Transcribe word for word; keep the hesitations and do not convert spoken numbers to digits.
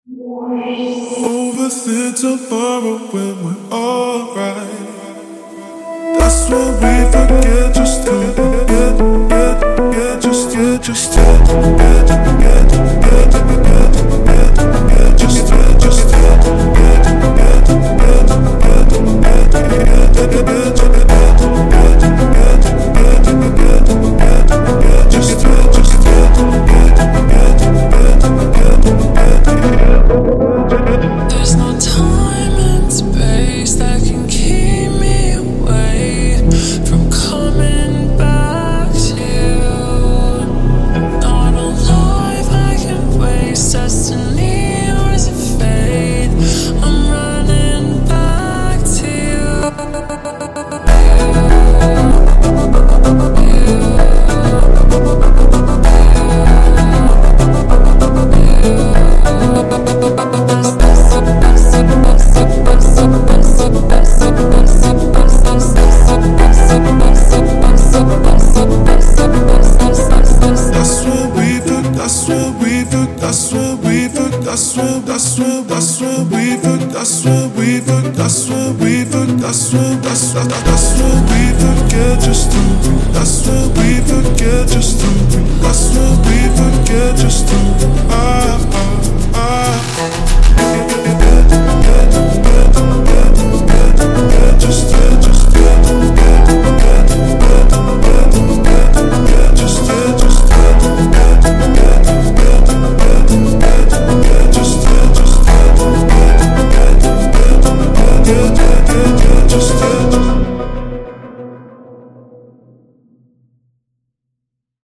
Overthink tomorrow when we're alright. That's when we forget just to get, get, get, just get, just get, get, get, get, get, get, get, just get, just get, get, get, get, get, get, get, get, get, There's no time and space that can keep me away from coming back to you. Not a life I can waste, destiny or is it fate? I'm running back to you. That's when we forget, that's when we forget, that's when, that's when, that's when we forget, that's when we forget, that's when we forget, that's when, that's, that's when we forget just to breathe, that's when we forget just to breathe, that's when we forget just to breathe.